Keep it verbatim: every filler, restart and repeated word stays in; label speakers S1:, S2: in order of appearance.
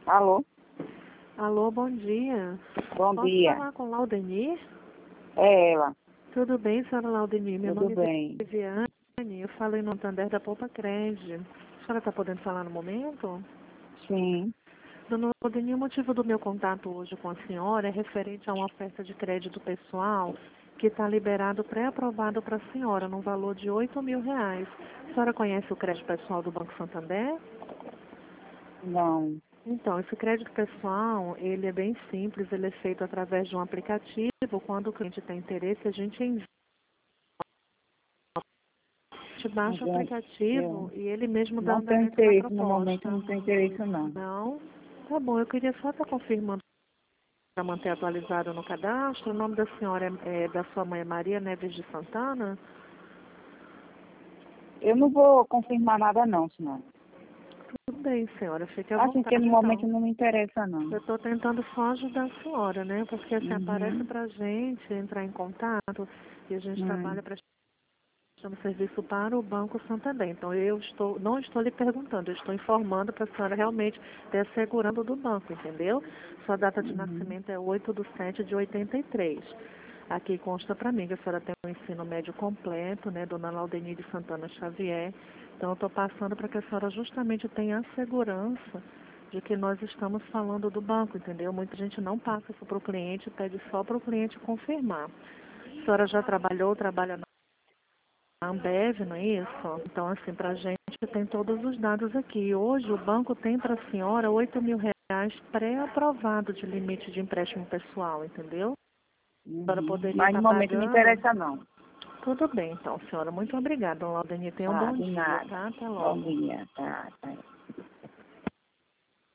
S1: Alô?
S2: Alô, bom dia.
S1: Bom
S2: Posso
S1: dia.
S2: falar com Laudenir?
S1: É ela.
S2: Tudo bem, senhora Laudenir? Meu
S1: Tudo
S2: nome
S1: bem.
S2: é Viviane. Eu falei no Santander da Poupa Crédito. A senhora está podendo falar no momento?
S1: Sim.
S2: Dona Laudenir, o motivo do meu contato hoje com a senhora é referente a uma oferta de crédito pessoal que está liberado, pré-aprovado para a senhora, no valor de oito mil reais. A senhora conhece o crédito pessoal do Banco Santander?
S1: Não.
S2: Então, esse crédito pessoal, ele é bem simples, ele é feito através de um aplicativo. Quando o cliente tem interesse, a gente envia, a gente
S1: Mas
S2: baixa o
S1: eu,
S2: aplicativo
S1: eu
S2: e ele mesmo dá
S1: não tenho
S2: andamento na
S1: interesse, no momento
S2: proposta.
S1: não tenho interesse não.
S2: Não? Tá bom, eu queria só estar confirmando para manter atualizado no cadastro. O nome da senhora é, é da sua mãe é Maria Neves de Santana?
S1: Eu não vou confirmar nada não, senhora.
S2: Tudo bem, senhora, fique à
S1: Assim que
S2: vontade
S1: no momento
S2: então.
S1: não me interessa não.
S2: Eu estou tentando só ajudar a senhora, né? Porque assim, aparece
S1: Uhum.
S2: para a gente entrar em contato e a gente
S1: Hum.
S2: trabalha para prestando serviço para o Banco Santander. Então, eu estou, não estou lhe perguntando, eu estou informando para a senhora realmente ter a segurança do banco, entendeu? Sua data de
S1: Uhum.
S2: nascimento é oito de sete de oitenta e três. Aqui consta para mim que a senhora tem um ensino médio completo, né, dona Laudenir de Santana Xavier. Então, eu estou passando para que a senhora justamente tenha a segurança de que nós estamos falando do banco, entendeu? Muita gente não passa isso para o cliente, pede só para o cliente confirmar. A senhora já trabalhou, trabalha na Ambev, não é isso? Então, assim, para a gente tem todos os dados aqui. Hoje o banco tem para a senhora oito mil reais pré-aprovado de limite de empréstimo pessoal, entendeu? A senhora
S1: Uhum.
S2: poderia
S1: Mas no
S2: estar
S1: momento não me
S2: pagando.
S1: interessa não.
S2: Tudo bem, então, senhora. Muito obrigada, dona Laudenir. Tenha um
S1: Tá,
S2: bom
S1: de
S2: dia,
S1: nada.
S2: tá? Até
S1: Bom
S2: logo.
S1: dia. Tá, tá.